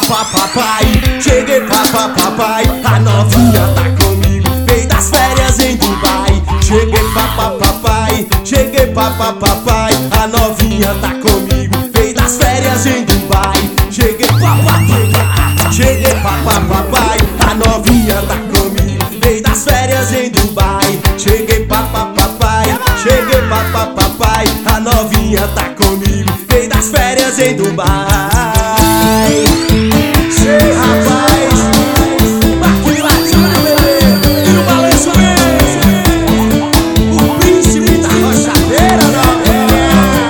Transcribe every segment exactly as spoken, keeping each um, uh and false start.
papá, papai. Cheguei papá, papai. A novinha tá comigo, veio das férias em Dubai. Cheguei papá, papai. Cheguei papá, papai. A novinha tá comigo, veio das férias em Dubai. Cheguei papá, papai. Cheguei papá, papai. A novinha tá comigo, veio das férias em Dubai. Cheguei papá, papai. Cheguei papá, papai. A novinha tá comigo, veio das férias em Dubai. Sei, rapaz, aqui latina, bebê, e no balanço mesmo, o príncipe da rochadeira, não é?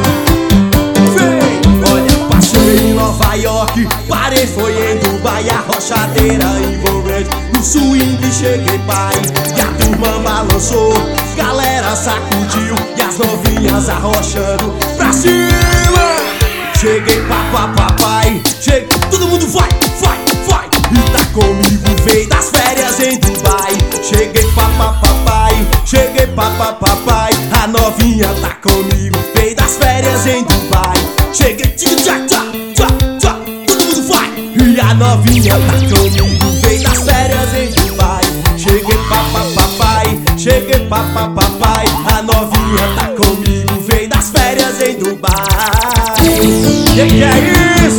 Vem, olha, passei em Nova York, parei, foi em Dubai, a rochadeira envolvente. No swing cheguei, pai, e a turma balançou, galera sacudiu, e as novinhas arrochando pra cima. Cheguei papá, papai, cheguei, todo mundo vai, vai, vai. E tá comigo, veio das férias em Dubai. Cheguei papá, papai, cheguei papá, papai. A novinha tá comigo, veio das férias em Dubai. Cheguei, tchá, tchá, tchá, tchá, todo mundo vai. E a novinha tá comigo, veio das férias em Dubai. Cheguei papá, papai, cheguei papá, papai. A novinha tá comigo, veio das férias em Dubai. Que que é isso?